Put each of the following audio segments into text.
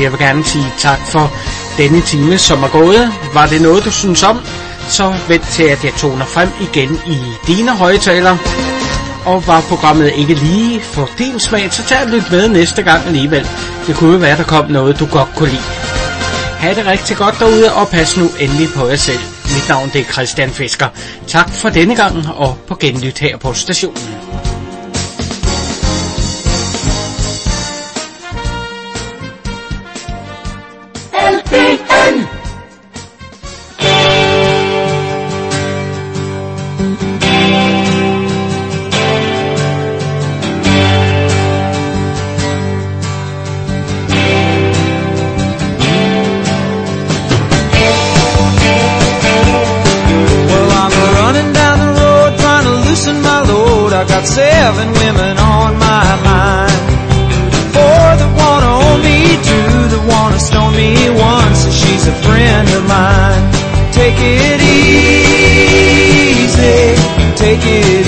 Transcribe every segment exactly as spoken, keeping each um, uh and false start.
Jeg vil gerne sige tak for denne time, som er gået. Var det noget, du synes om, så vent til, at jeg toner frem igen i dine højtaler. Og var programmet ikke lige for din smag, så tag og lyt med næste gang alligevel. Det kunne jo være, der kom noget, du godt kunne lide. Ha' det rigtig godt derude, og pas nu endelig på jer selv. Mit navn det er Christian Fisker. Tak for denne gang, og på genlyt her på stationen. L B N I got seven women on my mind. Four that wanna own me, two that wanna stone me, one says she's a friend of mine. Take it easy, take it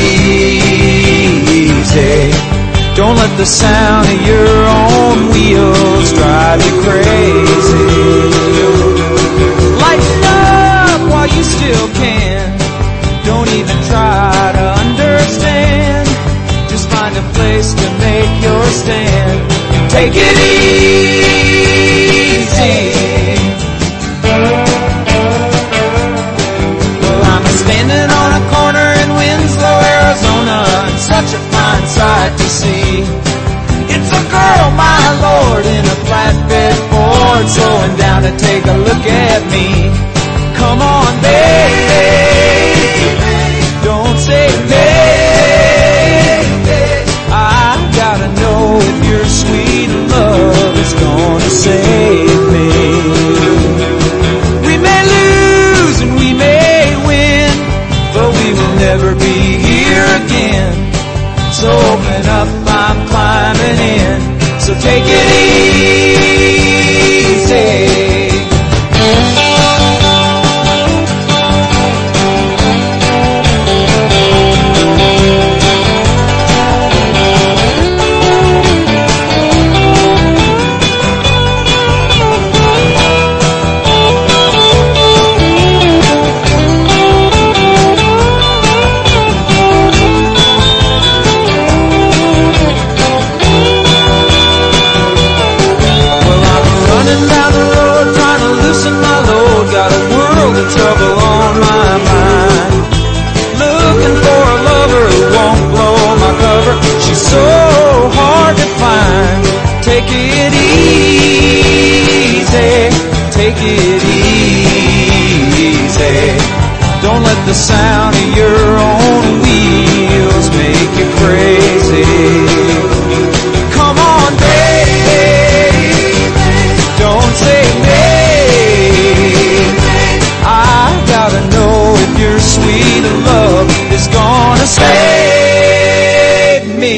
easy. Don't let the sound of your own wheels drive you crazy. Lighten up while you still can. Don't even try to understand. Just find a place to make your stand. Take it easy. Well, I'm standing on a corner in Winslow, Arizona, and such a fine sight to see. It's a girl, my lord, in a flatbed Ford, slowing down to take a look at me. Come on, baby. Don't say baby. I gotta know if your sweet love is gonna save me. We may lose and we may win, but we will never be here again. So open up, I'm climbing in. So take it easy. Trouble on my mind. Looking for a lover who won't blow my cover. She's so hard to find. Take it easy, take it easy. Don't let the sound of your own wheels make you crazy. Come on, baby. Don't say maybe. I gotta know if your sweet love is gonna save me.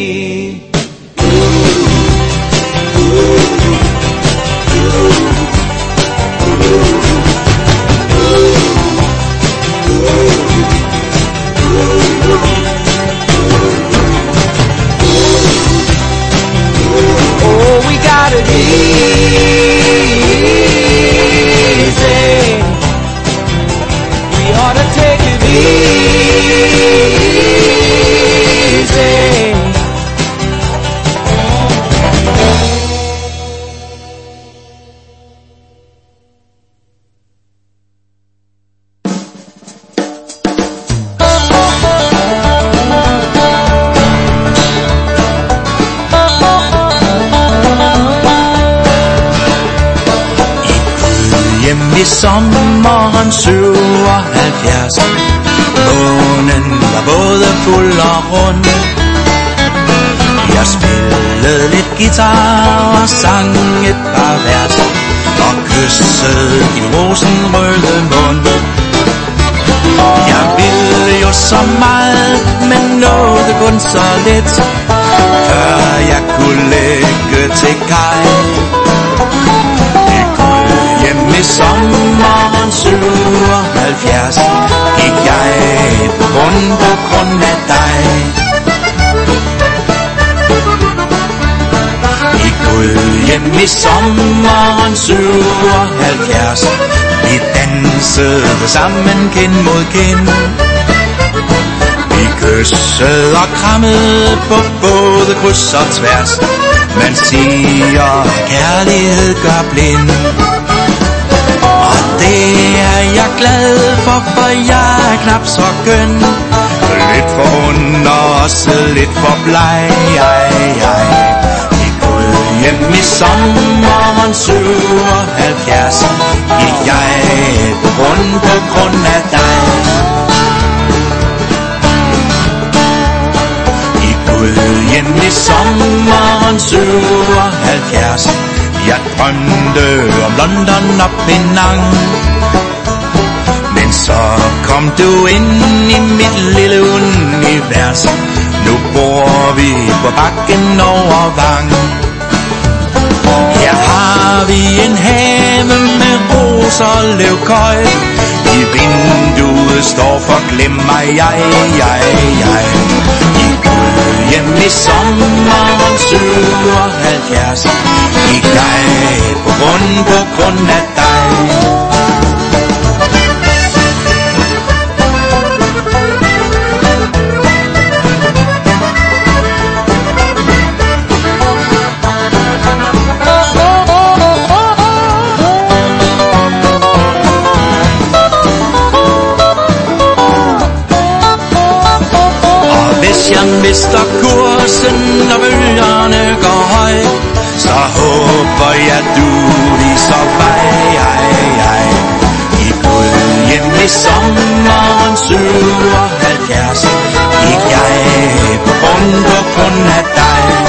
Oh, we got it easy. Ought to take it easy. I sommeren syvoghalvfjerds. Månen var både fuld og rund. Jeg spillede lidt guitar og sang et par vers og kyssede din rosenrøde mund. Jeg ville jo så meget, men nåede kun så lidt, før jeg kunne lægge til kaj. I sommeren syvoghalvfjerds gik jeg på grund på grund af dig. I Gud hjem i sommeren syvoghalvfjerds. Vi dansede sammen kind mod kind. Vi kyssede og krammede på både kryds og tværs. Man siger, kærlighed gør blind. Og det er jeg glad for, for jeg er knap så køn. Lidt for ond og også lidt for bleg. Vi gået hjem i sommeren syvoghalvfjerds. Gik jeg på grund på grund af dig. Gik hjem i sommeren syvoghalvfjerds. Jeg drømte om London og Penang. Men så kom du ind i mit lille univers. Nu bor vi på bakken over Vang. Her har vi en have med roser og løvkøj. I vinduet står for glem mig, jeg, jeg, jeg. I gud hjem i sommeren syvoghalvfjerds. Gik jeg på grund på grund af dig. Jeg mister kursen, når bølgerne går høj, så håber jeg, du viser vej. I gud hjem i sommeren syvoghalvfjerds. Gik jeg på grund på grund af dig.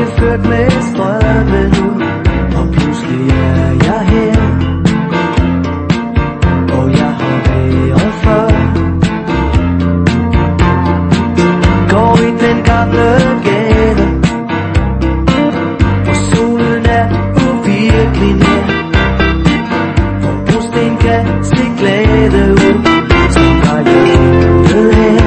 bliver ført med strømmen ud, og pludselig er jeg her, og jeg har været før. Går i den gamle gade, og solen er uvirkelig nær, og brosten kan se glade ud, så har jeg fundet her.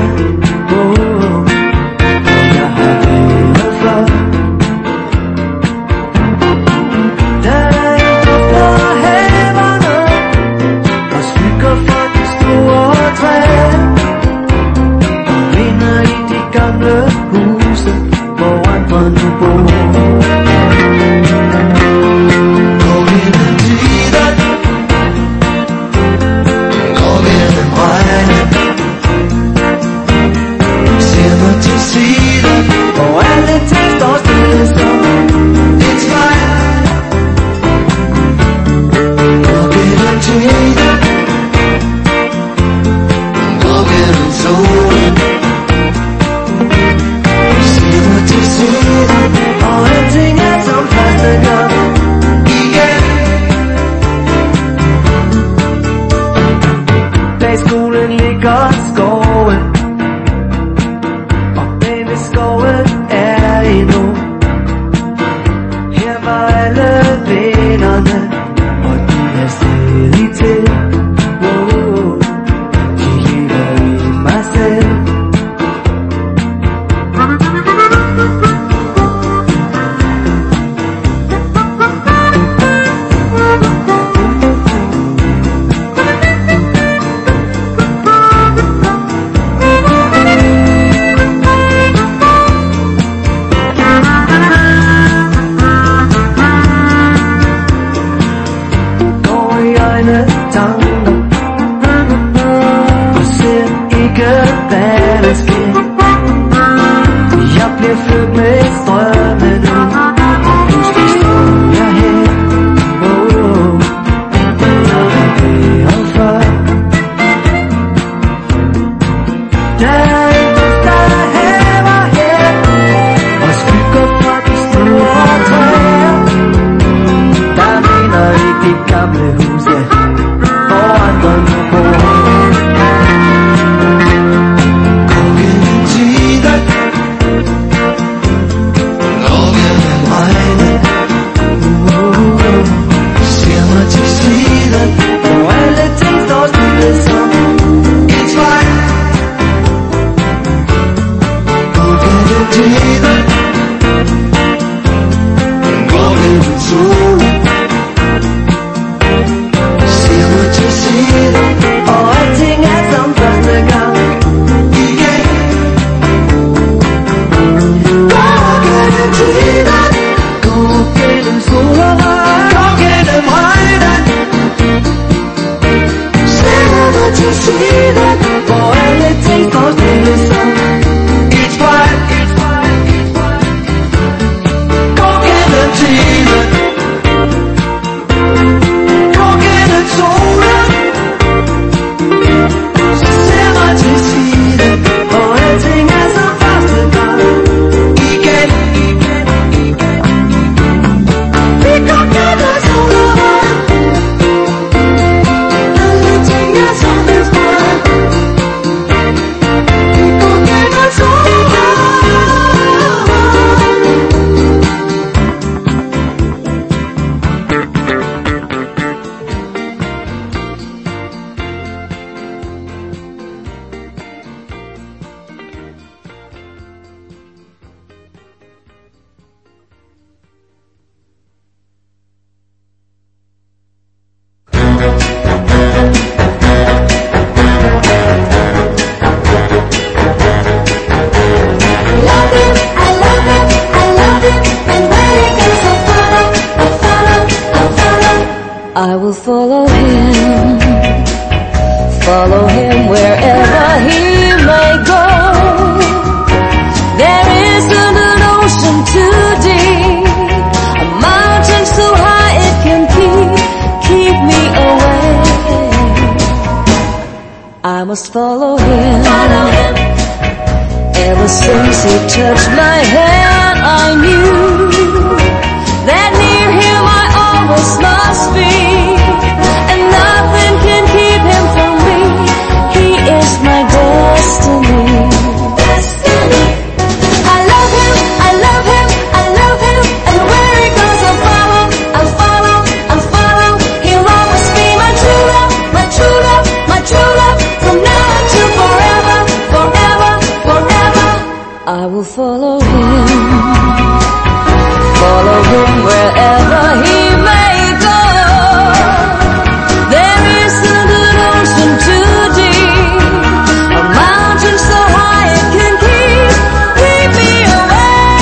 I will follow him, follow him wherever he may go. There isn't an ocean too deep, a mountain so high it can keep, keep me away. I must follow him, follow him. Ever since he touched my hand I knew him wherever he may go. There isn't an ocean too deep, a mountain so high it can keep, keep me away,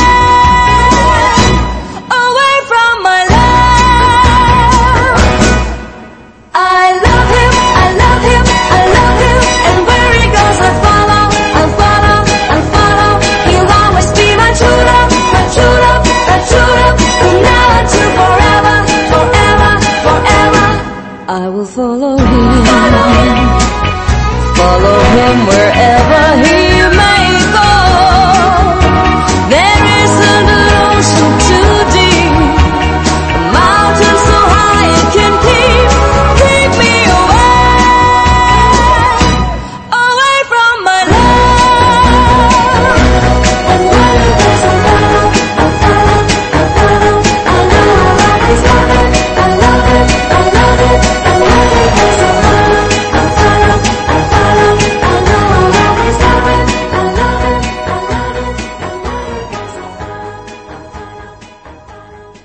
away from my love. I love him, I love him, I love him, and where he goes I follow, I follow, I follow. He'll always be my true love, my true love, my true love, from now until forever, forever, forever. I will follow him, follow him wherever he may go. There isn't an ocean too deep, a mountain so high it can keep, keep me away, away from my love. And when he goes I follow, I follow, I follow. I know I'll always love it, I love it, I love it. And when he goes I follow, I follow, I follow. I know I'll always love it, I love it, I love it. And when he goes I follow, I follow.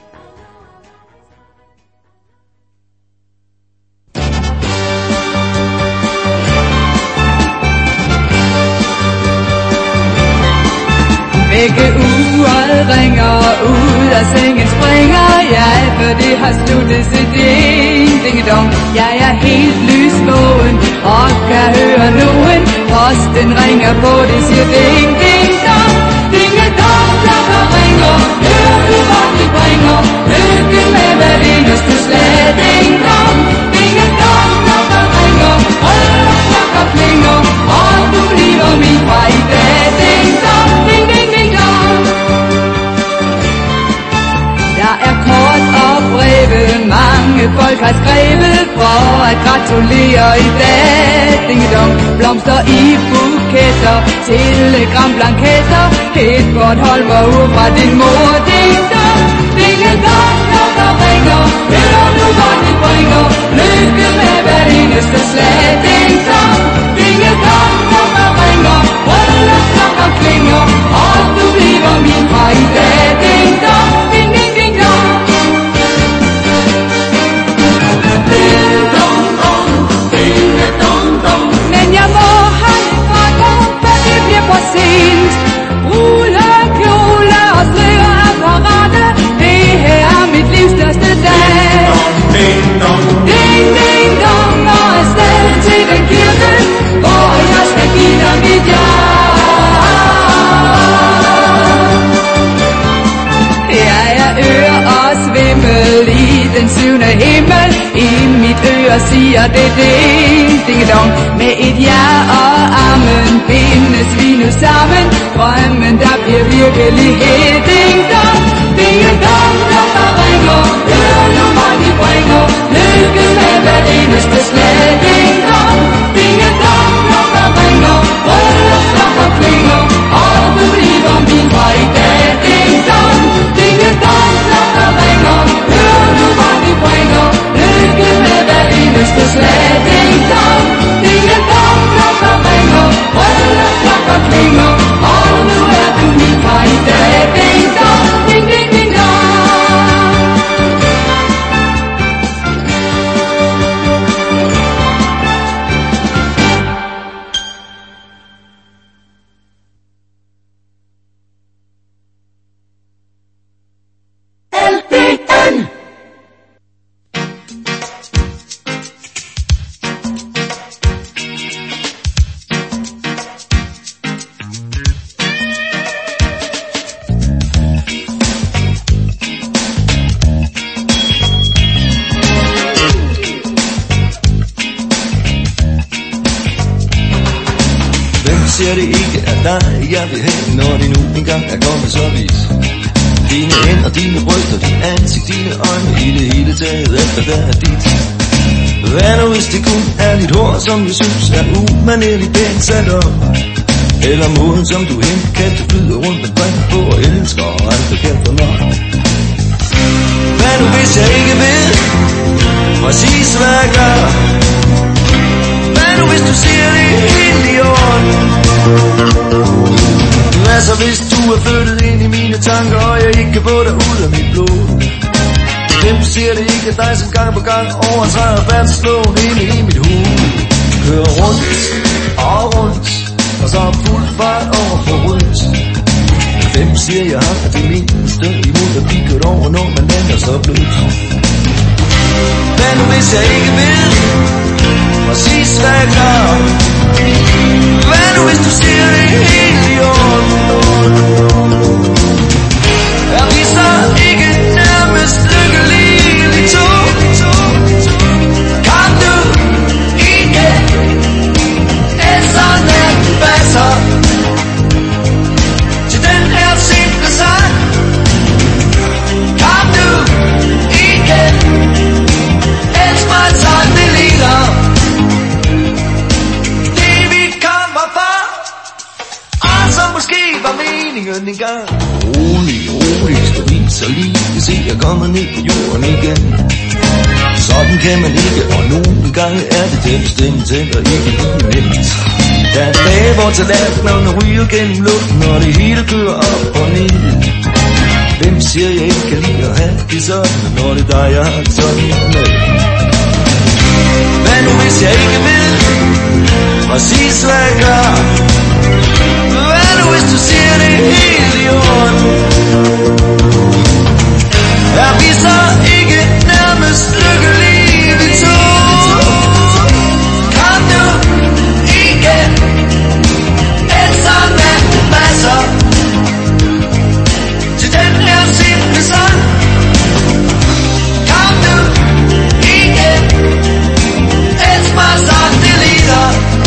Begge uret ringer ud af sengen springer jeg, for det har sluttet sig ding, ding dong. Jeg er helt lysvågen og kan høre nogen. Posten ringer på, det siger ding, ding dong. Ding dong, klokker ringer, hør du hvad de bringer. Lykken med hvert eneste slag, ding dong. Ding dong, klokker ringer, røde klokker klinger, og du lever min fra i dag, ding dong, ding ding ding dong. Der er kort og breve, mange folk har skrevet for at gratulere i dag. Ding dong, blomster i buketter, telegramblanketter, et Bornholmer ur fra din mor. Ding dong, ding dong, klokker ringer, hør du hvad de bringer. Lykke med hvert eneste slag, ding dong, ding dong, klokker ringer, røde klokker klinger, og du bliver min fra i dag. Ding dong, ding ding ding dong. Ding dong dong, ding dong dong. Men jeg må herfra gå, for det bliver for sent. Brule, kjole og strikker apparate, det her er mit livs største dag. Ding dong, Ding ding dong, og afsted til den kirke, hvor jeg skal give dig mit ja. Jeg er øre og svimmel i den syvende himmel. I mit øre siger det ding, ding dong. Med et ja og amen bindes vi nu sammen. Drømmen der bliver virkelighed. Ding dong, ding dong, klokker ringer, hør nu hvad de bringer. Lykke med hvert eneste slag. Ding dong, ding dong, klokker ringer, røde klokker klinger, og du bliver min fra i dag. Ding dong, ding dong, klokker ringer, hør nu hvad de bringer. Lykke med hvert eneste slag. Ding dong, ding dong, klokker ringer, røde klokker klinger, og nu er du min fra i dag. Ding dong, ding ding ding dong. L P N. Hvem ser det ikke af dig, jeg vil have, når det nu engang er kommet så vidt? Dine hænder, dine bryster, dit ansigt, dine øjne, i det hele taget, alt hvad der er dit. Hvad nu hvis det kun er dit hår, som jeg synes er umanerligt pænt sat op? Eller måden, som du henkaldt flyder rundt omkring på og elsker, og alt det kan for nok. Hvad nu hvis jeg ikke ved præcis hvad jeg gør? Hvad nu hvis du siger det helt i orden? Hvad så hvis du er flyttet ind i mine tanker, og jeg ikke kan få dig ud af mit blod? ser det ikke dig som gang på gang overtræder vandslåen inde i mit hoved. Kører rundt og rundt, og så fuld fart over for rødt. Hvem siger jeg har det mindste imod at blive kørt over, når man lander så blødt? Hvad nu hvis jeg ikke ved præcis hvad jeg gør? Hvad nu hvis du siger det helt i orden? Er vi så ikke nærmest lykkelige vi to? Kom nu igen, et sådan at du passer til den her simple sang. Kom nu igen, elsk mig sådan det ligner det vi kommer for, og så måske var meningen engang. Rolig, rolig, stå lige så lige kan se jeg kommer ned på jorden igen. Sådan kan man ikke, og nogle gange er det den stemme tænder ikke lige nemt. Der er dage hvor tallerkenerne ryger gennem luften, og det hele kører op og ned. Hvem siger jeg ikke kan lide at have det sådan, når det er dig jeg har det sådan med? Hvad nu hvis jeg ikke ved præcis hvad jeg gør? Hvad nu hvis du siger det helt i orden? Er vi så ikke nærmest lykkelige vi to? Kom nu igen, et sådan at det passer til den her simple sang. Kom nu igen, elsk mig sådan det ligner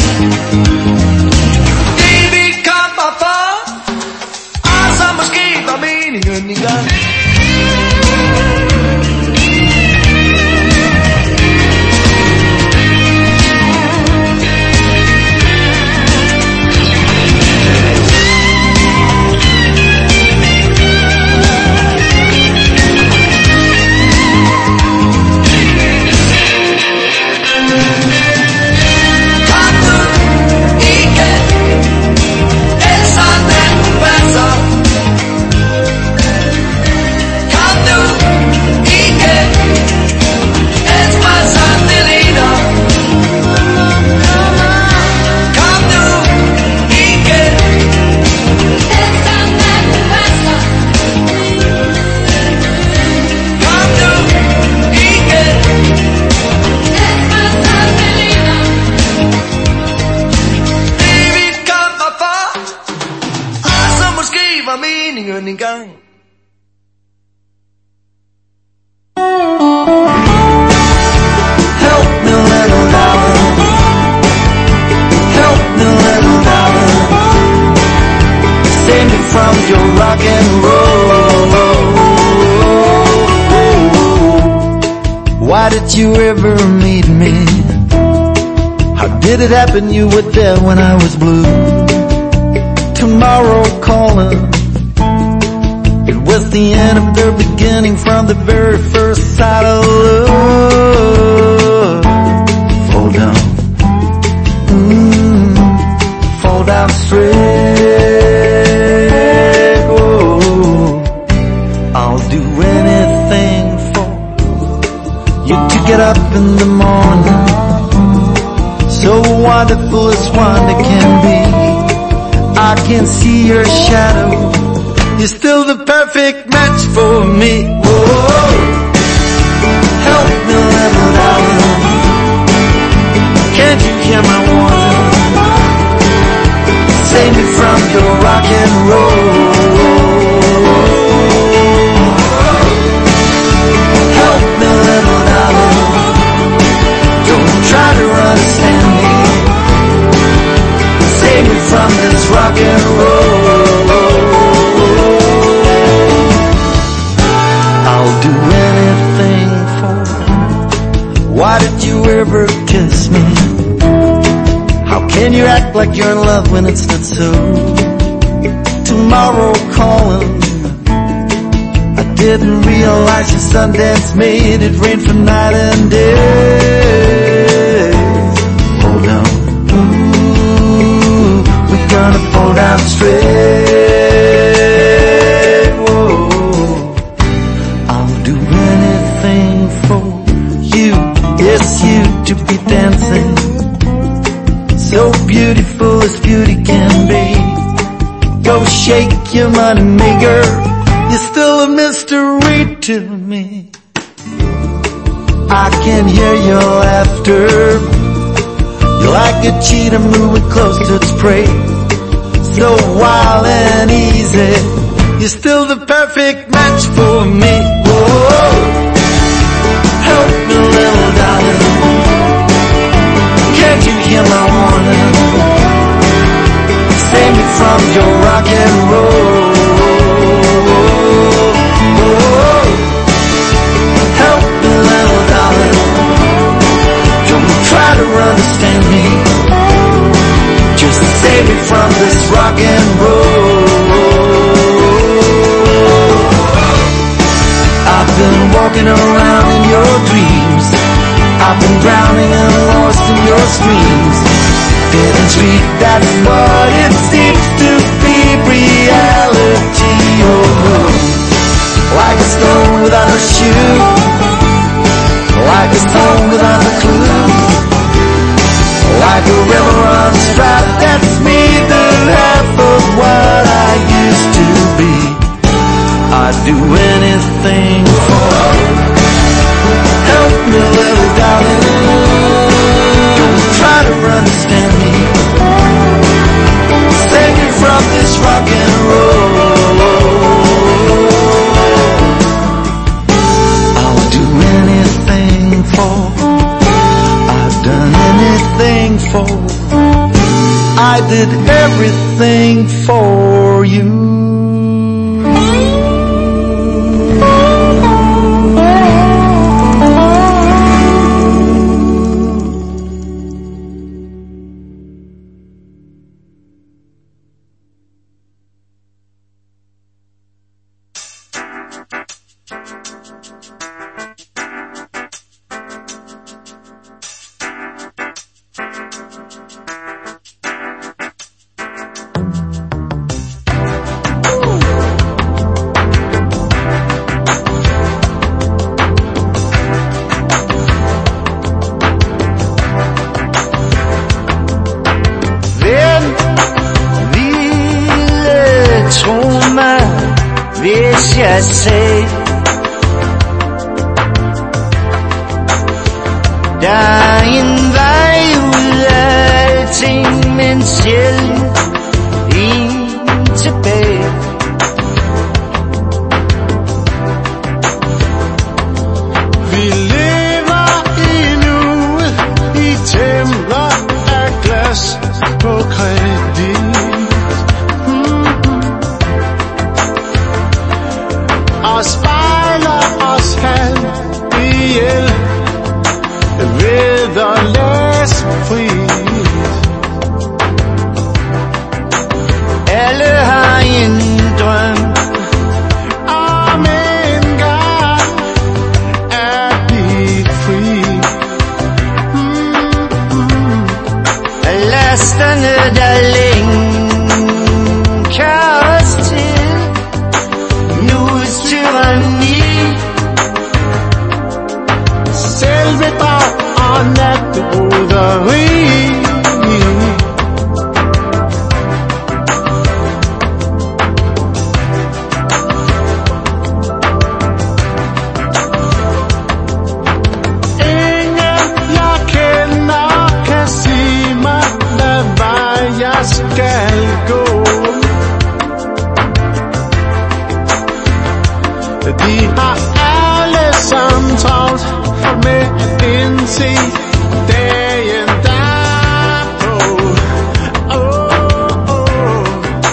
det vi kommer for, og så måske var meningen i gang. You ever meet me? How did it happen you were there when I was blue? Tomorrow calling, it was the end of the beginning from the very first sight of love. Fall down, mm, fall down straight. Oh, I'll do anything you to get up in the morning. So wonderful as wonder can be. I can see your shadow. You're still the perfect match for me. Whoa. Help me, little darling. Can't you hear my warning? Save me from your rock and roll. Try to understand me. Save me from this rock and roll. I'll do anything for you. Why did you ever kiss me? How can you act like you're in love when it's not so? Tomorrow calling, I didn't realize your Sundance made it rain for night and day. Gonna fall down straight. Whoa. I'll do anything anything for you. Yes, you to be dancing, so beautiful as beauty can be. Go shake your money maker, you're still a mystery to me. I can hear your laughter, you're like a cheetah moving close to its prey. So wild and easy, you're still the perfect match for me. Whoa, help me little darling, can't you hear my warning? Save me from your rock and roll. Whoa, help me little darling, don't try to understand me, just save me from this rock and roll. I've been walking around in your dreams, I've been drowning and lost in your screams. Dead and sweet, that's what it seems to be reality. Oh, like a stone without a shoe, like a stone without a clue, like a river runs dry. That's me, the half of what I used to be. I'd do anything for help me little darling, don't try to understand me, save me from this rock and roll. I'll do anything for, I've done anything for, I did everything for you. jeg sagde, der er en vej ud af alting, men sjældent en tilbage. Vi lever endnu i templer af glas på kredit. Og spejler os halv ihjel ved at læse frit. Alle har en drøm om en gang at blive fri. Mm-hmm. Lasterne der lænker os til nuets tyranni. Selvbedrag og natbroderi. Ingen jeg kender kan sige mig, hvad vej jeg skal gå. De har alle sammen travlt med at indse dagen derpå. Oh, oh.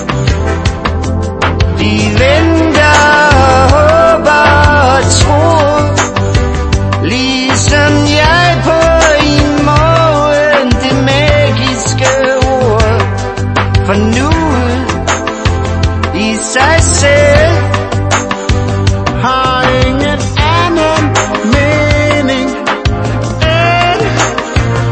De venter og håber og tror, ligesom jeg på i morgen, det magiske ord. For nuet i sig selv har ingen anden mening end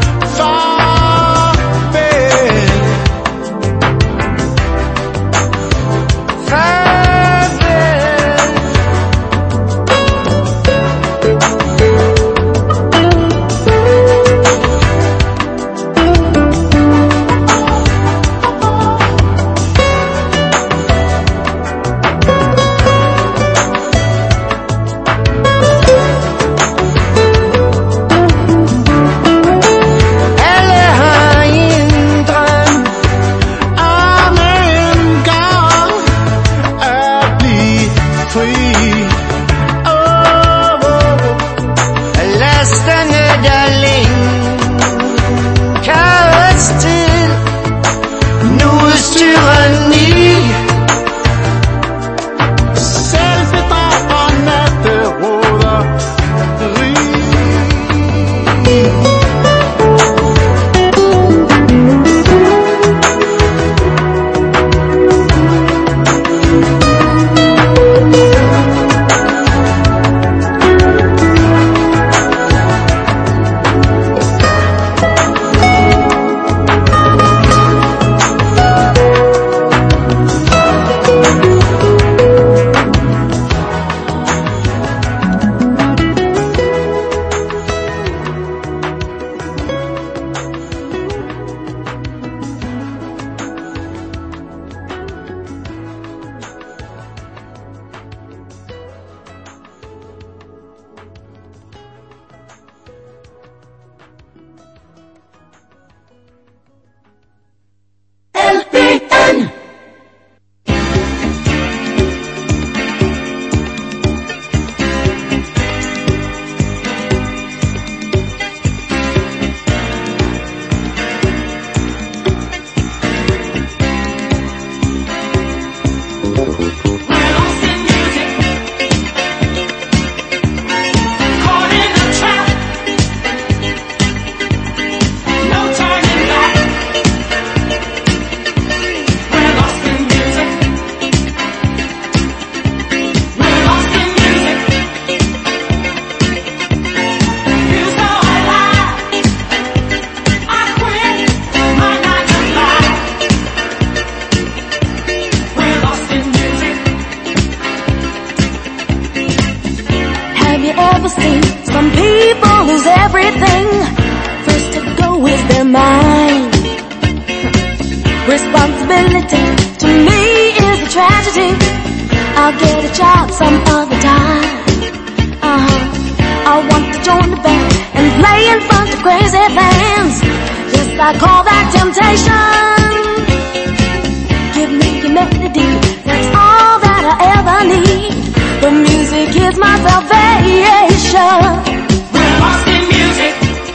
ever seen some people lose everything. First to go is their mind. Responsibility to me is a tragedy. I'll get a job some other time. Uh-huh. I want to join the band and play in front of crazy fans. Yes, I call that temptation. Give me your melody, that's all that I ever need. The music is my salvation. We're lost in music,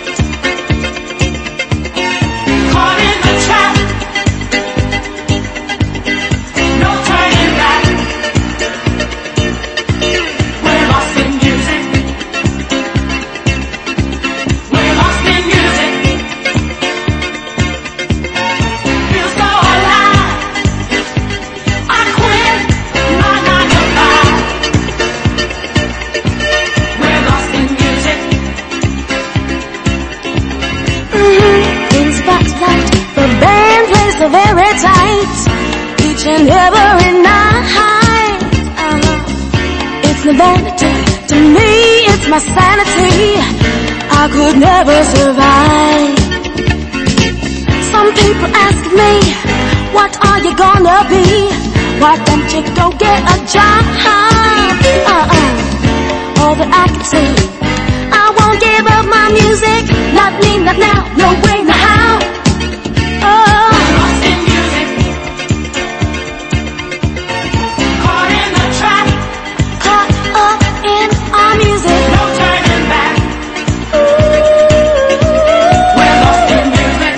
caught in the trap. No turning back. We're lost in music. We're lost in music. Feels so alive. I quit my nine to five. We're lost in music. Mm-hmm. In spotlight, the band plays so very tight. Each and every night. Uh-huh. It's no vanity, to me it's my sanity. I could never survive. Some people ask me, what are you gonna be? Why don't you go get a job? Uh-uh. All that I can say, I won't give up my music. Not me, not now, no way, no how. Oh. Lost in music, caught in the trap. Caught up in our music. No turning back. We're lost in music.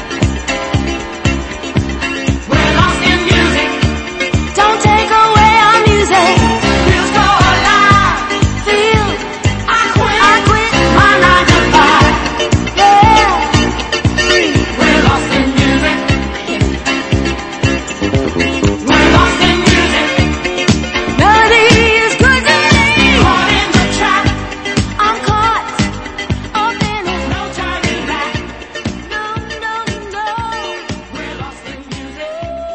We're lost in music. Don't take away our music. Feels so alive. Feel I quit. I quit. My nine to five. Yeah. We're lost in music. We're lost in music. Melody is crazy. Caught in the trap. I'm caught up in it. No turning back. No, no, no. We're lost in music.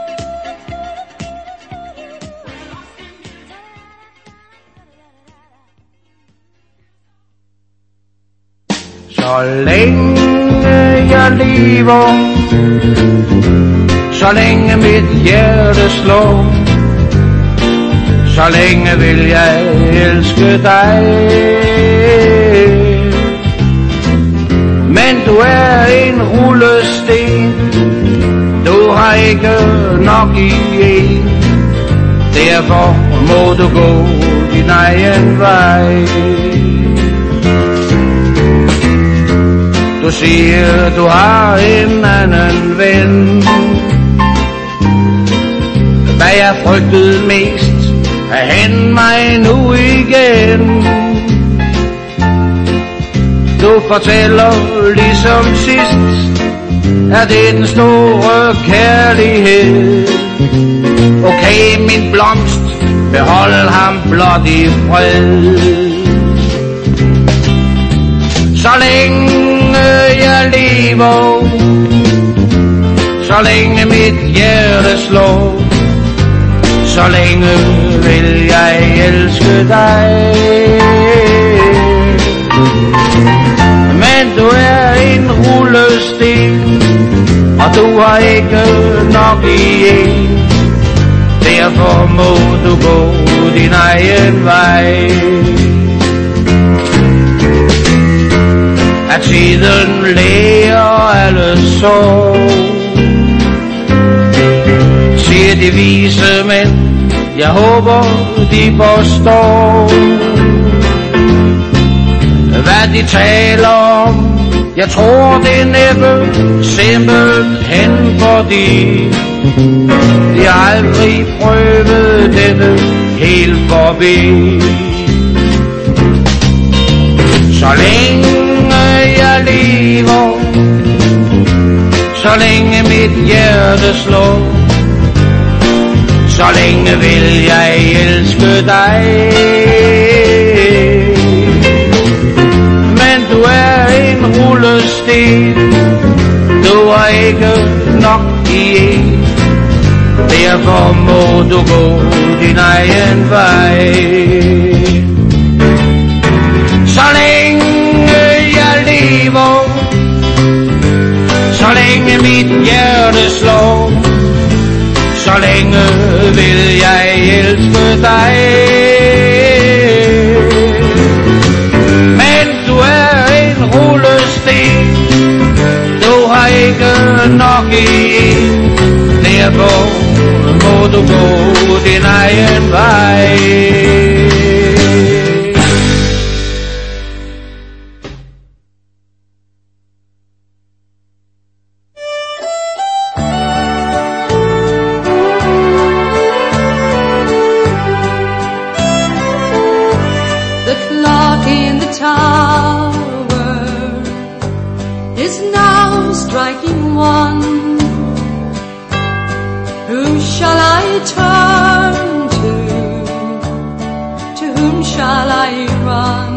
Så længe jeg lever, så længe mit hjerte slår, så længe vil jeg elske dig. Men du er en rullesten, du har ikke nok i en, derfor må du gå din egen vej. Du siger, du har en anden ven. Hvad jeg frygtede mest, er hen mig nu igen. Du fortæller ligesom sidst, at det er den store kærlighed. Okay, min blomst, behold ham blot i fred. Så længe jeg lever, så længe mit hjerte slår, så længe vil jeg elske dig. Men du er en rullesten, og du har ikke nok i en, derfor må du gå din egen vej. At tiden læger alle sår, siger de vise mænd, jeg håber de forstår, hvad de taler om. Jeg tror det er næppe simpelthen fordi de aldrig prøvede dette helt forbi. Så længe jeg lever, så længe mit hjerte slår, så længe vil jeg elske dig. Men du er en rullesten, du har ikke nok i en, derfor må du gå din egen vej. Så længe vil jeg elske dig. Men du er en rullesten, du har ikke nok i en. Derfor må du gå din egen vej. The clock in the tower is now striking one. Whom shall I turn to? To whom shall I run?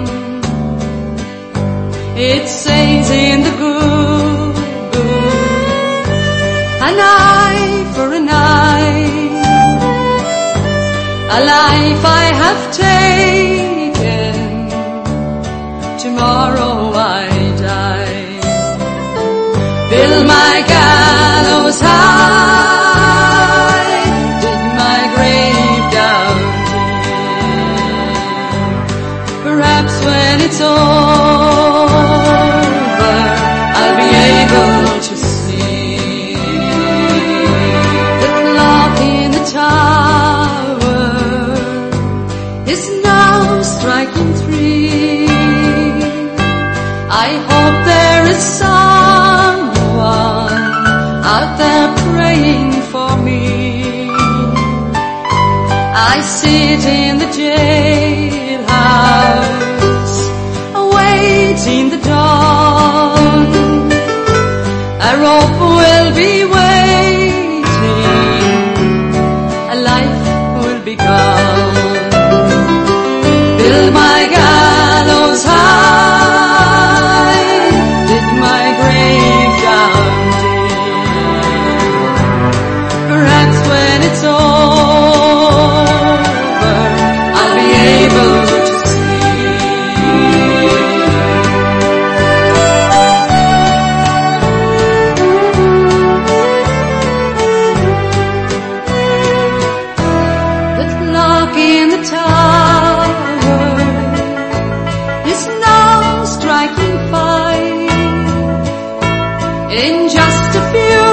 It says in the good book, an eye for an eye. A life I have taken, tomorrow I die. Build my gallows high, dig my grave down deep. Perhaps when it's over, I'll be able to see the clock in the tower is now striking three. I hope there is someone out there praying for me. I sit in the jailhouse, awaiting the dawn. A rope will be waiting, a life will be gone. Build my gallows high, dig my grave down deep. Perhaps when it's over, I'll be able to see the clock in the tower is now striking five. In just a few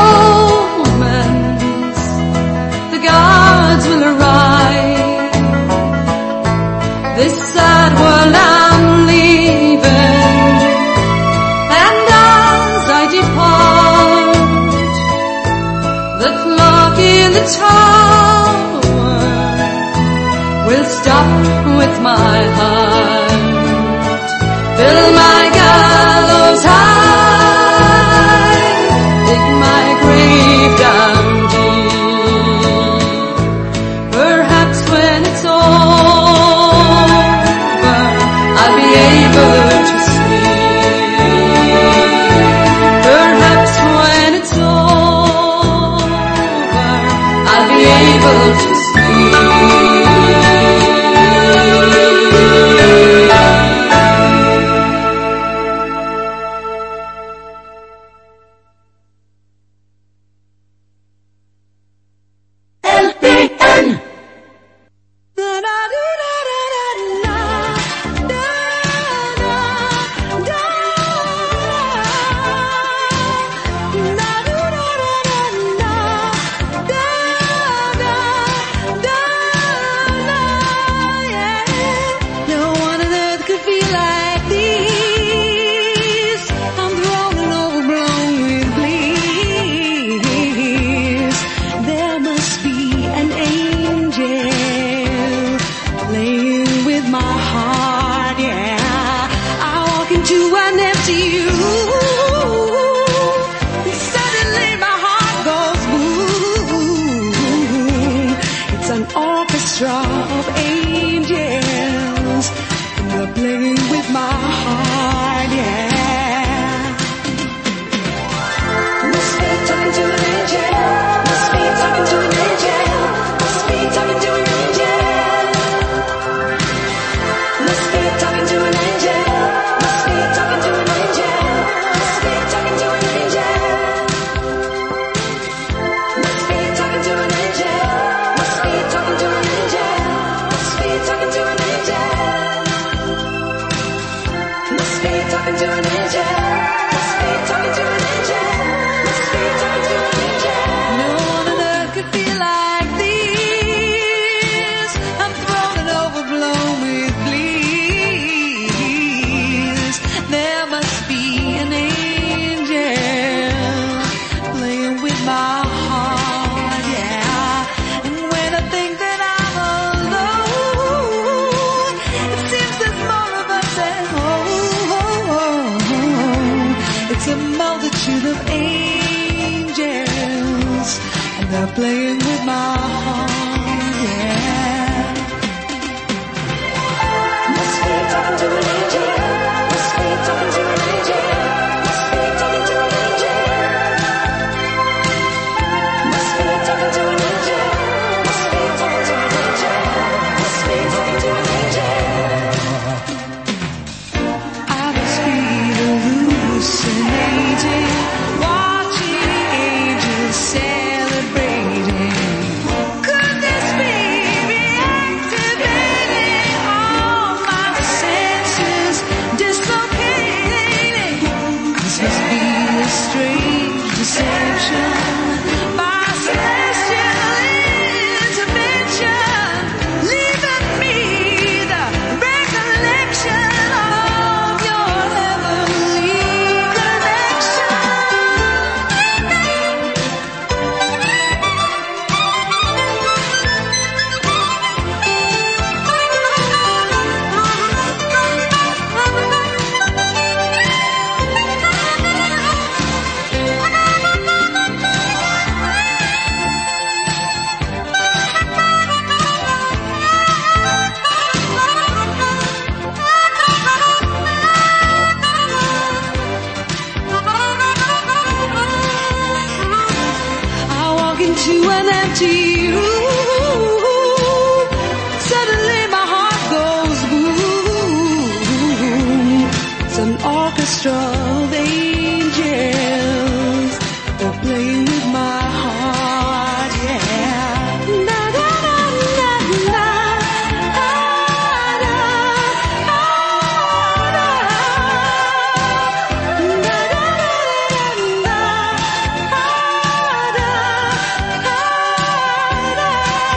moments, the guards will arrive. This sad world I'm leaving, and as I depart, the clock in the tower will stop with my heart. Fill my gallows high, dig my grave down deep. Perhaps when it's over, I'll be able to sleep. Perhaps when it's over, I'll be able to sleep. Talking to an angel, must be talking to an angel. talking to an angel. Must be talking to an angel. Must be talking to an angel. No one on earth could feel like this. I'm thrown and overblown with bliss. There must be an angel playing with my heart, yeah. And when I think that I'm alone, it seems there's more of us at home. It's a multitude of angels, and they're playing with my heart, yeah. Must be talking to an angel. Must be talking to an angel. Must be talking to an angel. Must be talking to an angel. Must be talking to an angel. Must be talking to an angel. I must be hallucinating, watching angels celebrating. Could this be reactivating all my senses, dislocating? This must be a strange deception, my celestial intervention, leaving me the recollection of your heavenly connection. I walk into an empty room. Suddenly my heart goes boom. It's an orchestra of angels. They're playing with my heart, yeah. Na na na na na. Ah, na, ah, na. Na na na na na. Ah, na, ah, na.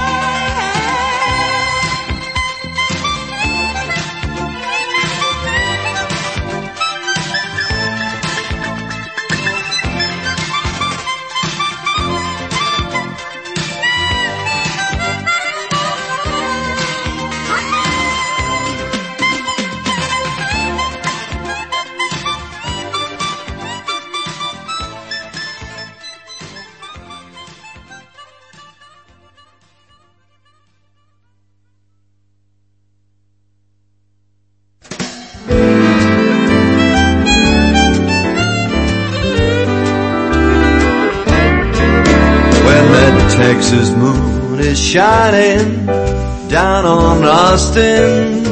When that Texas moon is shining down on Austin,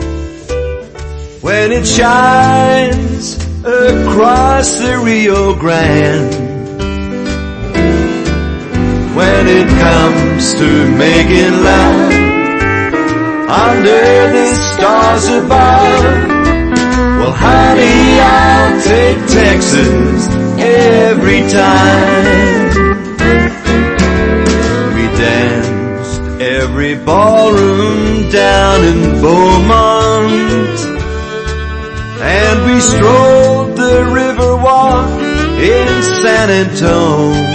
when it shines across the Rio Grande, when it comes to making love under the stars above, well honey, I'll take Texas every time. We danced every ballroom down in Beaumont, and we strolled the river walk in San Antone.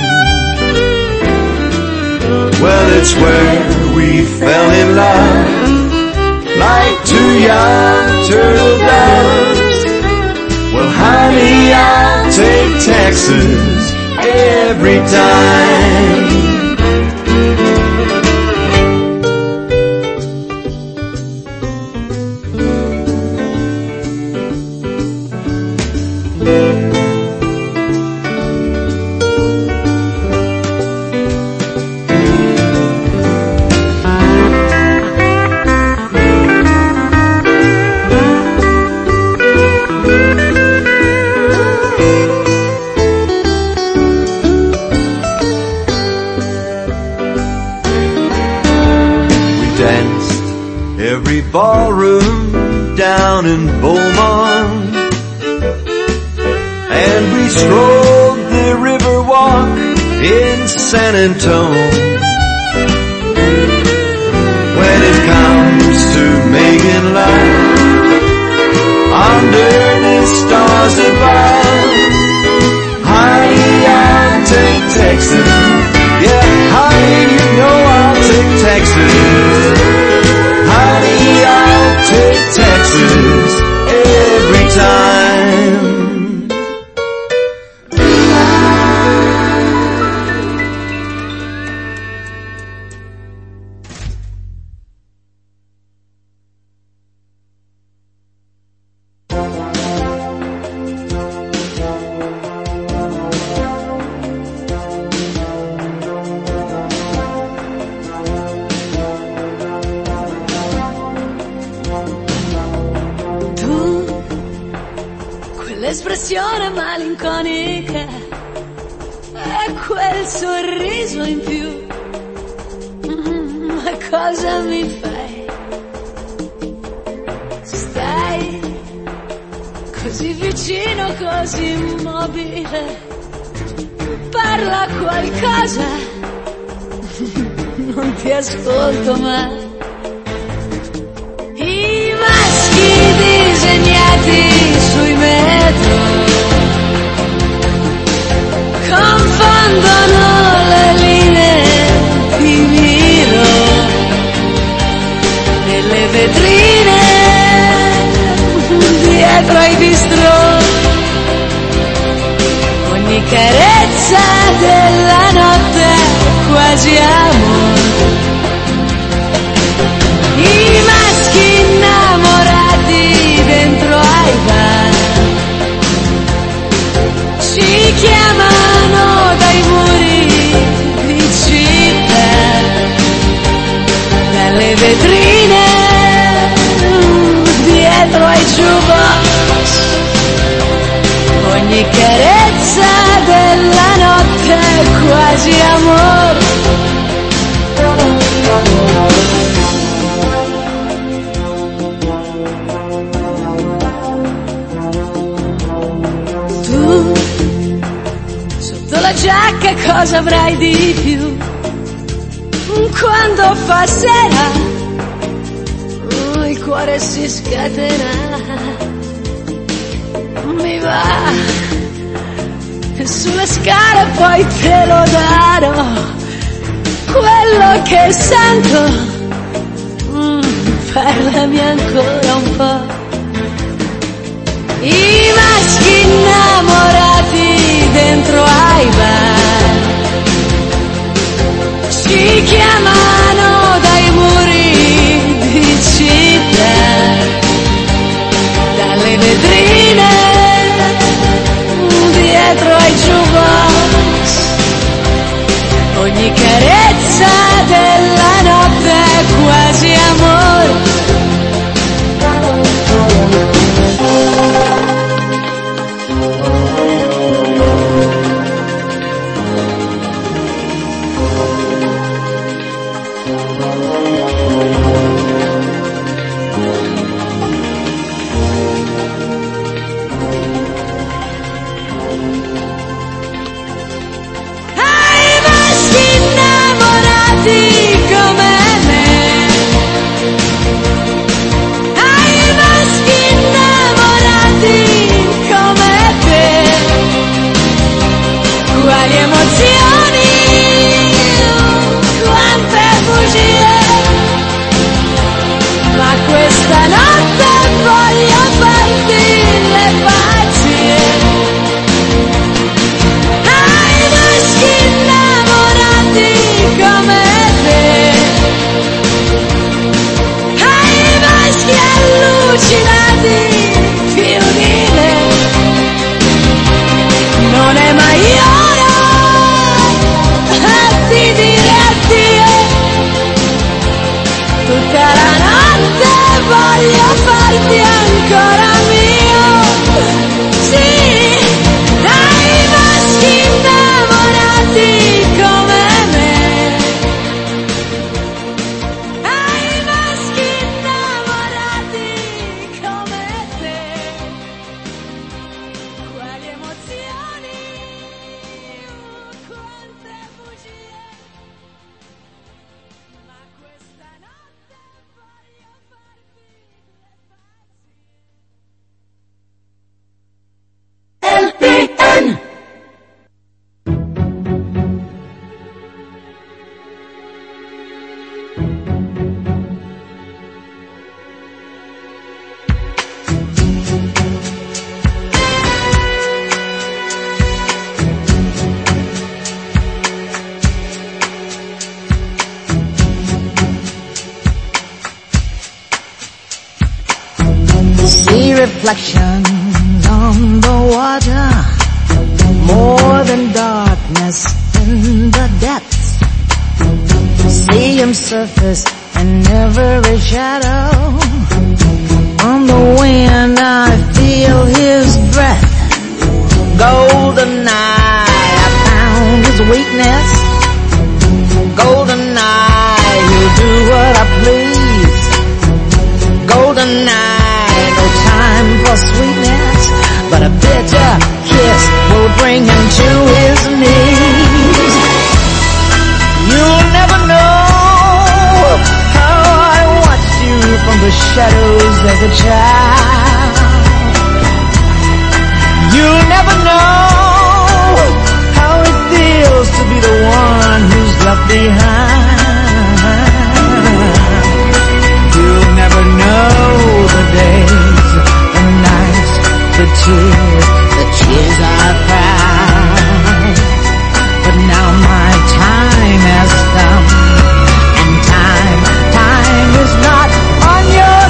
Well, it's where we fell in love, like two young turtle doves. Well, honey, I'll take Texas every time. Every ballroom down in Beaumont, and we strolled the river walk in San Antonio. When it comes to making love under the stars above, honey, I'll take Texas. Yeah, honey, you know I'll take Texas. Honey, I'll take Texas every time. L'espressione malinconica e quel sorriso in più, mm, ma cosa mi fai? Stai così vicino, così immobile, parla qualcosa, non ti ascolto mai. I maschi disegnati sui metro confondono le linee, ti miro nelle vetrine dietro ai bistrò, ogni carezza della notte è quasi amore. I maschi innamorati dentro ai bar ci chiamano dai muri di città, dalle vetrine dietro ai jukebox, ogni carezza della notte è quasi amore. Tu sotto la giacca cosa avrai di più? Quando fa sera oh, il cuore si scatena, mi va sulle scale poi te lo darò, quello che sento, mm, parlami ancora un po'. I maschi innamorati dentro ai bar ci chiamano dai muri di città, dalle vetrine dietro ai jukebox, ogni carezza della notte è quasi amore. See reflections on the water, more than darkness in the depths. See him surface in every shadow. On the wind I feel his breath. Golden eye, I found his weakness. Golden eye, he'll do what I please. Golden eye, no time for sweetness, but a bitter kiss will bring him to his knees. You'll never know how I watched you from the shadows as a child. You'll never know how it feels to be the one who's left behind. You'll never know the days, the nights, the tears, the tears I've cried. But now my time has come, and time, time is not on your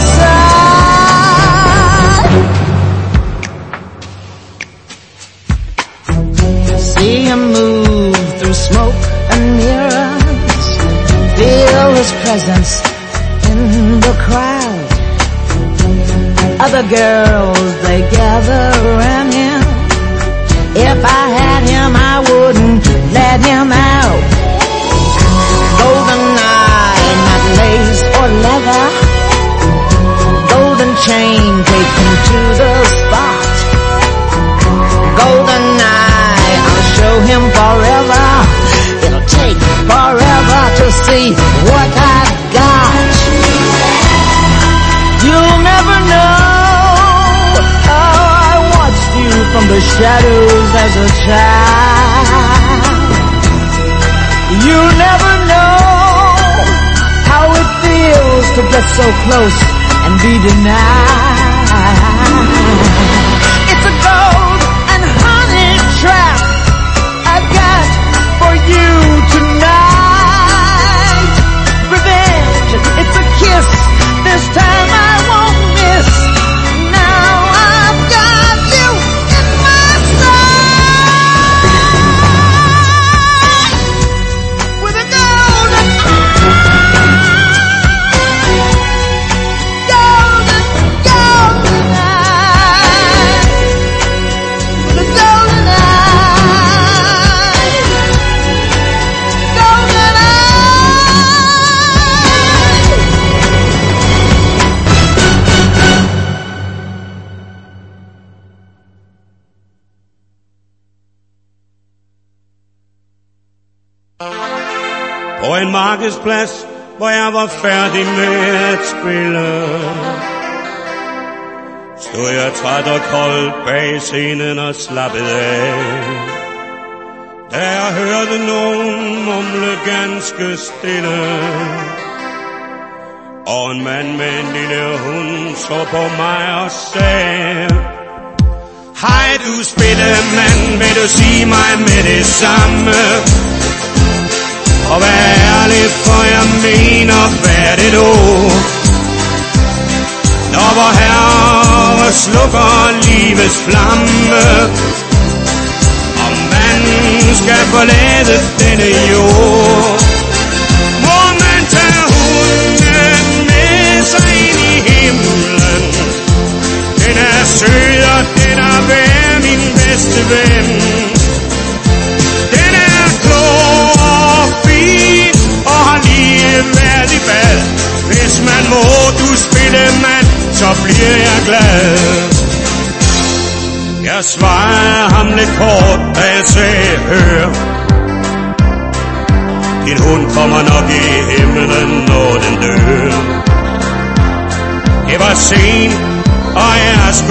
side. See him move through smoke and mirrors, feel his presence in the crowd. Other girls, they gather around him. If I had him, I wouldn't let him out. Golden eye, not lace or leather. Golden chain, take him to the spot. Golden eye, I'll show him forever. It'll take forever to see what I've got. You'll never know how I watched you from the shadows as a child. You'll never know how it feels to get so close and be denied. It's a gold and honey trap I've got for you tonight. Revenge, it's a kiss. This time I won't miss. Now I've got you in my sight. With a golden eye. Golden, golden eye. With a golden eye. Golden eye. På en markedsplads, hvor jeg var færdig med at spille, stod jeg træt og kold bag scenen og slappede af. Da jeg hørte nogen mumle ganske stille, og en mand med en lille hund så på mig og sagde: Hej du spillemand, vil du sige mig med det samme? Og vær ærlig, for jeg mener, hvad er det du? Når vor Herre slukker livets flamme, og man skal forlade denne jord, må man tage hunden med sig ind i himlen. Den er sød, og den er værd, min bedste ven. Den er klog og fin, og har lige været i bad. Hvis man må, du spillemand, så bliver jeg glad. Jeg svarede ham lidt kort, da jeg sagde: Hør, din hund kommer nok i himlen, når den dør. Det var sent, og jeg er sgu